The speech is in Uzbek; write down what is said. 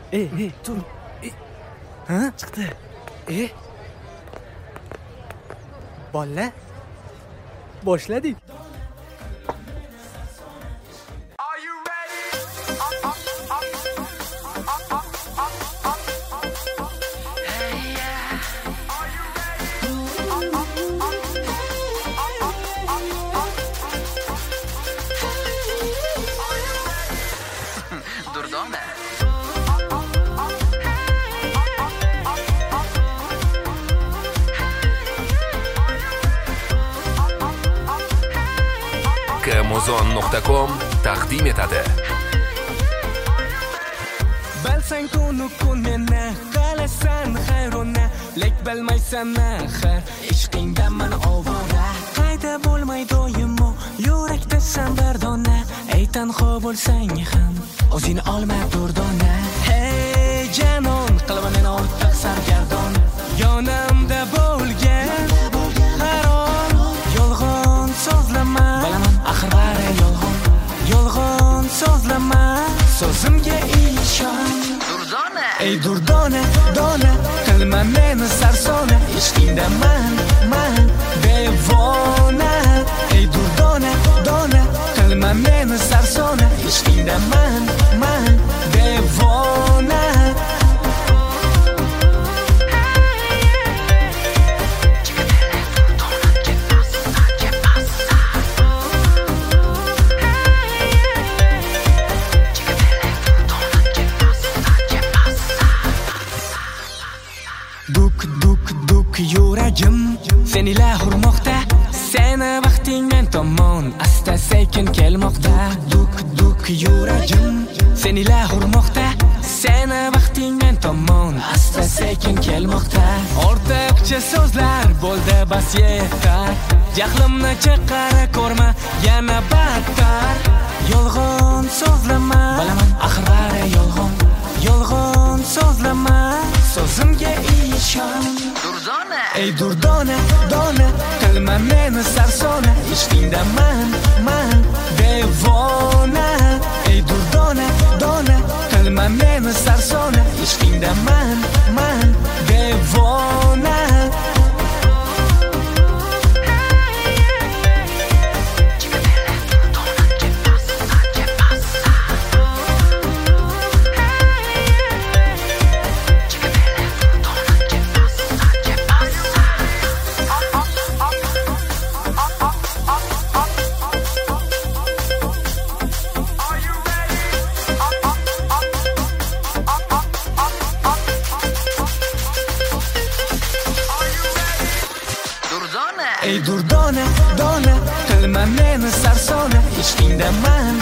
Tur. Ha? Chiqdi. Bolalar. Boshladik. Durdona. Amazon.com taqdim etadi. Bilsang kun meni qalasan hayrona, lek bilmaysan axir ishqingdan men ovora. Qayda bo'lmay doimo yurakda san bir dona, ey tanho bo'lsang ham o'zingni olma durdona. Hey janon, qilma meni ortiq sargardon, yonimda bo'lgan harom yolg'on so'zlama. Bilaman axir bari yolg'on so'zlama, so'zimga ishon. Durdona. Ey durdona, dona, qilma meni sarsona, ishqingda man devona. Ey durdona, dona, qilma meni sarsona, ishqingda man devona. Duk yuragim seni ila hurmoqda, seni vaqting men tomon asta sekin kelmoqda. Duk yuragim seni ila hurmoqda, seni vaqting men tomon asta sekin kelmoqda. Ortiqcha so'zlar bo'ldi bas yetar, jahlimni chiqara ko'rma yana battar. Yolg'on so'zlama, bilaman axir bari yolg'on so'zlama, so'zimga ishon. Durdona. Ey durdona, dona, qilma meni sarsona, ishqingda man devona. Ey durdona, dona, qilma meni sarsona, ishqingda man devona. Ey durdona, dona, qilma meni sarsona, ishqingda man